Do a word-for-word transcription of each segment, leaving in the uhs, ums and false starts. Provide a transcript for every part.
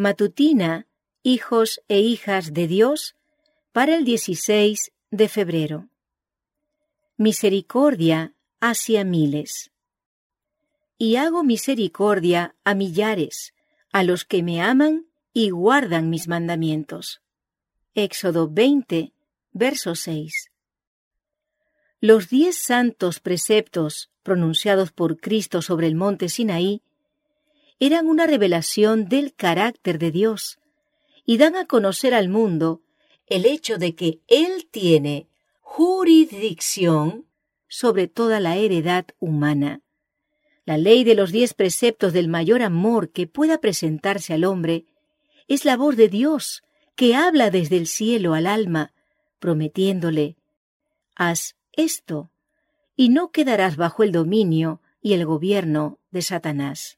Matutina, hijos e hijas de Dios, para el dieciséis de febrero. Misericordia hacia miles. Y hago misericordia a millares, a los que me aman y guardan mis mandamientos. Éxodo veinte, verso seis. Los diez santos preceptos pronunciados por Cristo sobre el monte Sinaí eran una revelación del carácter de Dios y dan a conocer al mundo el hecho de que Él tiene jurisdicción sobre toda la heredad humana. La ley de los diez preceptos del mayor amor que pueda presentarse al hombre es la voz de Dios que habla desde el cielo al alma, prometiéndole: haz esto, y no quedarás bajo el dominio y el gobierno de Satanás.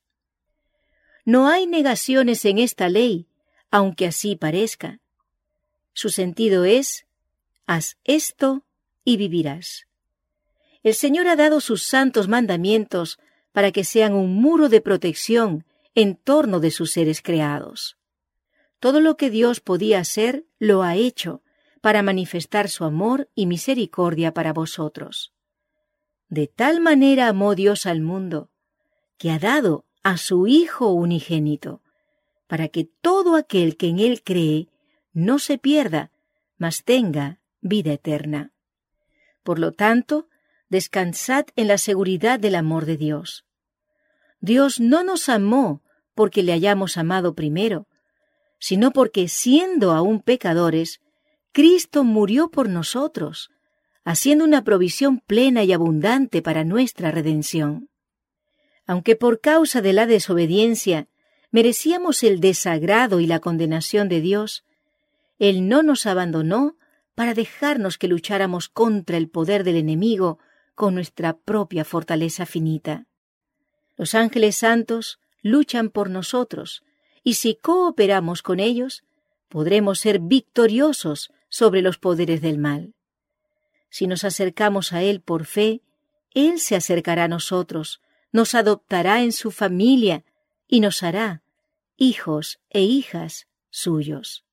No hay negaciones en esta ley, aunque así parezca. Su sentido es: haz esto y vivirás. El Señor ha dado sus santos mandamientos para que sean un muro de protección en torno de sus seres creados. Todo lo que Dios podía hacer, lo ha hecho, para manifestar su amor y misericordia para vosotros. De tal manera amó Dios al mundo, que ha dado a su Hijo unigénito, para que todo aquel que en Él cree no se pierda, mas tenga vida eterna. Por lo tanto, descansad en la seguridad del amor de Dios. Dios no nos amó porque le hayamos amado primero, sino porque, siendo aún pecadores, Cristo murió por nosotros, haciendo una provisión plena y abundante para nuestra redención. Aunque por causa de la desobediencia merecíamos el desagrado y la condenación de Dios, Él no nos abandonó para dejarnos que lucháramos contra el poder del enemigo con nuestra propia fortaleza finita. Los ángeles santos luchan por nosotros, y si cooperamos con ellos, podremos ser victoriosos sobre los poderes del mal. Si nos acercamos a Él por fe, Él se acercará a nosotros, nos adoptará en su familia y nos hará hijos e hijas suyos.